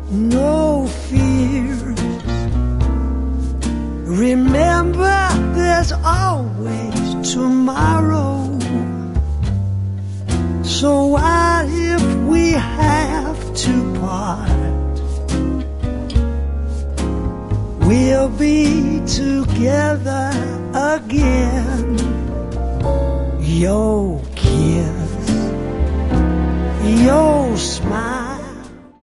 no fear. Remember, there's always tomorrow. So what if we have to part? We'll be together again. Your kiss, your smile,